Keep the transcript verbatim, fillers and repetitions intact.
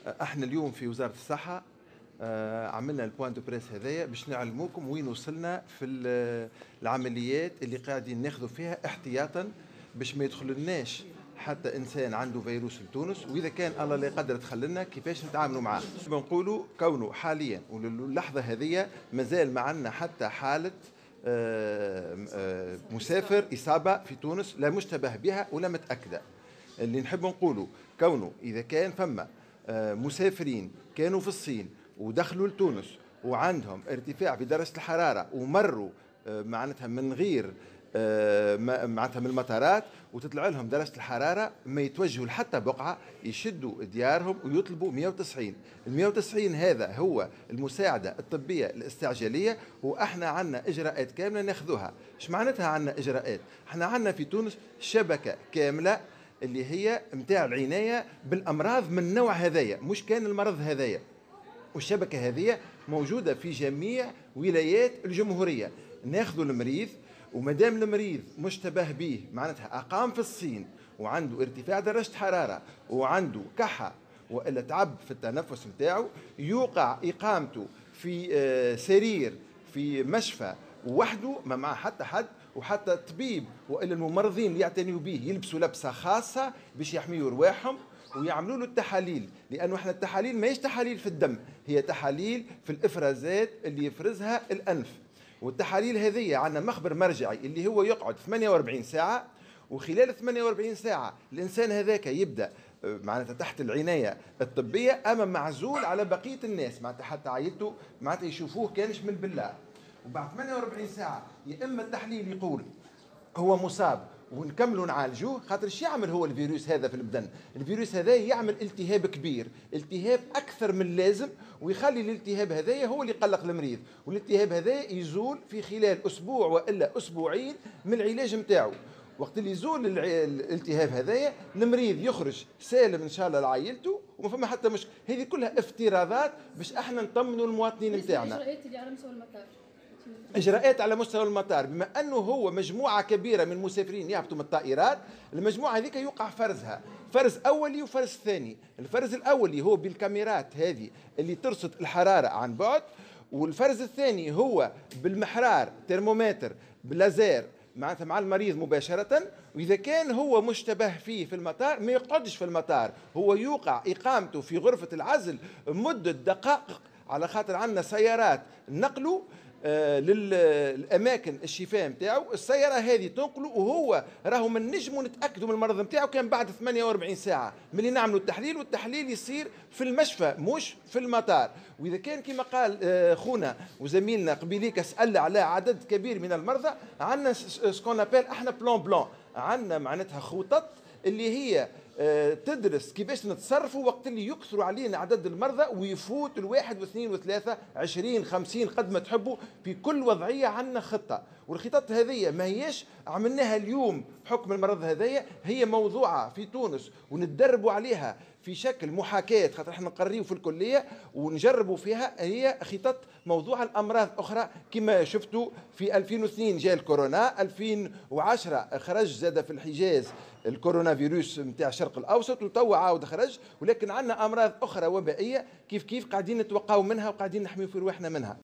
احنا اليوم في وزارة الصحة آه، عملنا البوان دو بريس هذايا باش نعلموكم وين وصلنا في العمليات اللي قاعدين ناخذوا فيها احتياطا باش ما يدخلناش حتى انسان عنده فيروس لتونس، واذا كان الله لا يقدر دخلنا كيفاش نتعاملوا معاه. بنقولوا كونه حاليا وللحظه هذه مازال ما عندنا حتى حاله آه، آه، مسافر اصابه في تونس لا مشتبه بها ولا متاكده. اللي نحب نقوله كونه اذا كان فما آه، مسافرين كانوا في الصين ودخلوا لتونس وعندهم ارتفاع في درجة الحرارة ومروا آه، معناتها من غير آه، معناتها من المطارات وتطلع لهم درجة الحرارة، ما يتوجهوا لحتى بقعة، يشدوا ديارهم ويطلبوا مئة وتسعين. ال مئة وتسعين هذا هو المساعدة الطبية الاستعجالية، واحنا عندنا اجراءات كاملة ناخذوها. ايش معناتها عندنا اجراءات؟ احنا عندنا في تونس شبكة كاملة اللي هي متاع العناية بالأمراض من نوع هذايا، مش كان المرض هذايا. والشبكة هذه موجودة في جميع ولايات الجمهورية. ناخذوا المريض، ومدام المريض مشتبه به معناتها أقام في الصين وعنده ارتفاع درجة حرارة وعنده كحة وإلا تعب في التنفس متاعه، يوقع إقامته في سرير في مشفى وحده ما معه حتى حد، وحتى الطبيب وإلا الممرضين اللي يعتنيوا به يلبسوا لبسة خاصة باش يحميوا رواحهم ويعملوا له التحاليل، لانه احنا التحاليل ماهيش تحاليل في الدم، هي تحاليل في الافرازات اللي يفرزها الانف. والتحاليل هذه عندنا مخبر مرجعي اللي هو يقعد ثمانية وأربعين ساعه، وخلال ثمانية وأربعين ساعه الانسان هذاك يبدا معناتها تحت العنايه الطبيه، اما معزول على بقيه الناس، معناتها حتى عائلته معناتها يشوفوه كانش من بالله. وبعد ثمانية وأربعين ساعه يا اما التحليل يقول هو مصاب ونكملوا نعالجوه، خاطر ايش يعمل هو الفيروس هذا في البدن؟ الفيروس هذا يعمل التهاب كبير، التهاب اكثر من اللازم، ويخلي الالتهاب هذايا هو اللي يقلق المريض، والالتهاب هذا يزول في خلال اسبوع والا اسبوعين من العلاج نتاعو. وقت اللي يزول الالتهاب هذايا المريض يخرج سالم ان شاء الله لعائلته وما فما حتى مشكل. هذه كلها افتراضات باش احنا نطمنوا المواطنين نتاعنا. الاجراءات اللي على مستوى المطار اجراءات على مستوى المطار، بما انه هو مجموعه كبيره من المسافرين يهبطوا من الطائرات، المجموعه هذيك يوقع فرزها، فرز اولي وفرز ثاني. الفرز الاولي هو بالكاميرات هذه اللي ترصد الحراره عن بعد، والفرز الثاني هو بالمحرار ترمومتر بلازير معناتها مع المريض مباشرة. وإذا كان هو مشتبه فيه في المطار ما يقعدش في المطار، هو يوقع إقامته في غرفة العزل مدة دقائق، على خاطر عندنا سيارات نقلوا آه للاماكن الشفاء نتاعو. السياره هذه تنقله وهو راهو من نجموا نتاكدوا من المرض نتاعو كان بعد ثمانية وأربعين ساعه ملي نعملوا التحليل، والتحليل يصير في المشفى مش في المطار. واذا كان كما قال آه خونا وزميلنا قبيليك سال على عدد كبير من المرضى، عندنا سكون ابل احنا بلان بلان، عندنا معناتها خطط اللي هي تدرس كيفاش نتصرفوا وقت اللي يكثروا علينا عدد المرضى ويفوت الواحد واثنين وثلاثة عشرين خمسين قد ما تحبوا. في كل وضعية عندنا خطة، والخطط هذه ما هيش عملناها اليوم بحكم المرض هذايا، هي موضوعة في تونس وندربوا عليها في شكل محاكاة، خاطر احنا نقريوا في الكلية ونجربوا فيها. هي خطط موضوع الأمراض أخرى كما شفتوا في ألفين واثنين جاء الكورونا، ألفين وعشرة خرج زاد في الحجاز الكورونا فيروس نتاع الشرق الأوسط، وتوا عاود خرج. ولكن عندنا أمراض أخرى وبائية كيف كيف قاعدين نتوقعوا منها وقاعدين نحميوا في رواحنا منها.